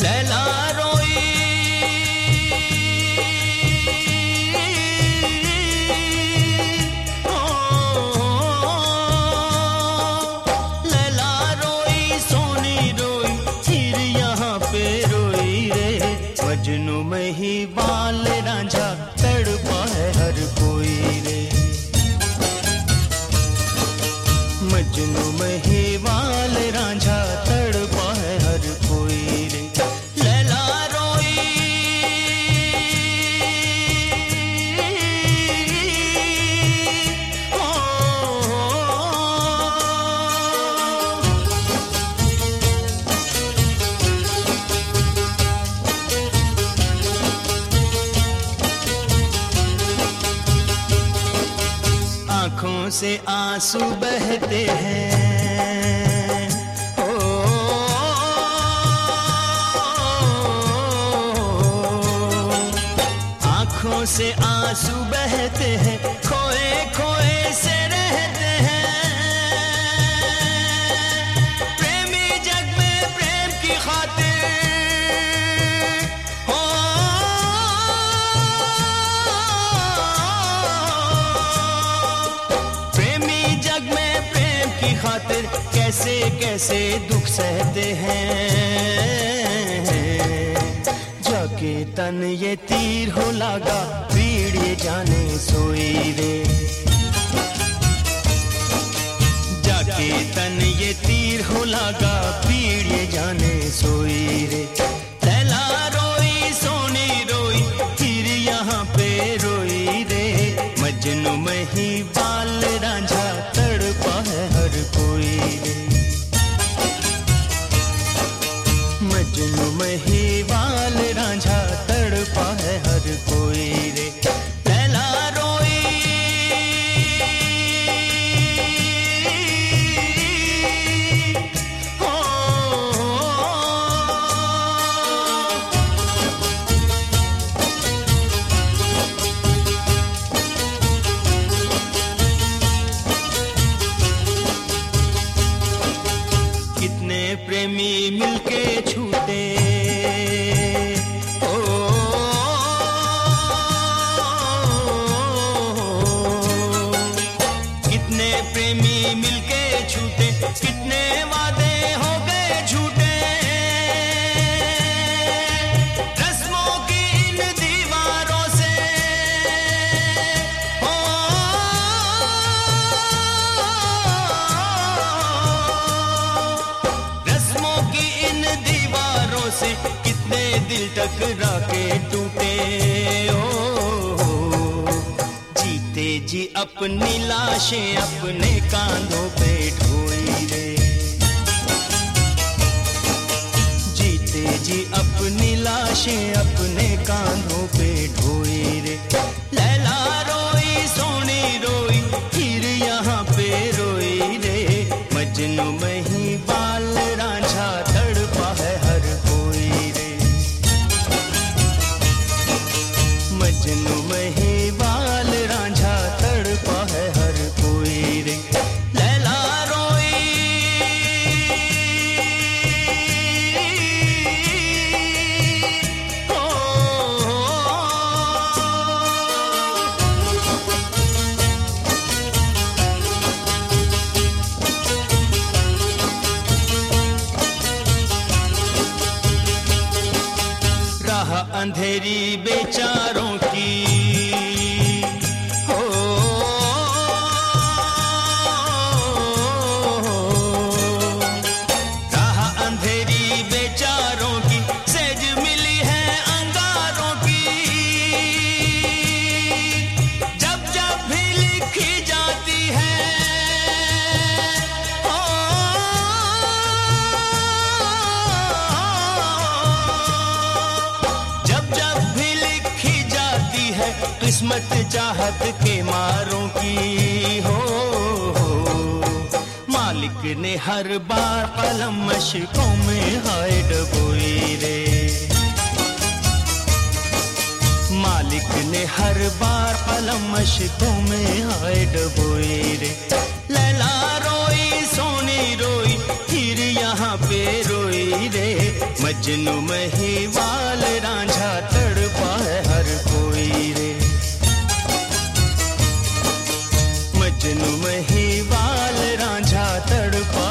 लैला रोई लैला रोई सोनी रोई हीर यहाँ पे रोई रे मजनू में ही बाल रांझा तड़पा है हर कोई रे मजनू में ही बाल रांझा तड़पा है हर कोई रे लैला रोई आंखों से आंसू बहते हैं आंखों से आंसू बहते हैं खोए खोए से रहते हैं प्रेमी जग में प्रेम की खातिर प्रेमी जग में प्रेम की खातिर कैसे कैसे दुख सहते हैं जाके तन ये तीर हो लागा पीड़ ये जाने सोई रे जाके तन ये तीर हो लागा पीड़ ये जाने सोई रे लैला रोई सोनी रोई हीर यहाँ पे रोई रे मजनू में ही बाल रांझा तड़पा है हर कोई रे मजनू में ही बाल रांझा तड़पा है हर कोई रे लैला रोई कितने प्रेमी मिलके छूटे कितने प्रेमी मिलके छूटे कितने वादे हो गए झूठे रस्मों की इन दीवारों से रस्मों की इन दीवारों से कितने दिल टकरा के टूटे जीते जी अपनी लाशें अपने कांधों पे ढोई रे जीते जी अपनी लाशें अपने कांधों पे ढोई रे लैला रोई सोनी रोई हीर यहाँ पे रोई रे मजनू में ही बाल रांझा तड़पा है हर कोई रे मजनू में ही बाल रांझा तड़पा है हर कोई रे लैला रोई राह अंधेरी बेचारों की राह अंधेरी बेचारों की सेज मिली है अंगारों की जब जब भी लिखी जाती है जब जब भी लिखी जाती है किस्मत चाहत के मारों की मालिक ने हर बार कलम मशकों में हाय डबोई रे मालिक ने हर बार कलम मशकों में हाय डबोई रे लैला रोई सोनी रोई हीर यहाँ पे रोई रे मजनू महिवाल रांझा तड़पा है हर कोई रे। मजनू महिवाल रांझा तड़पा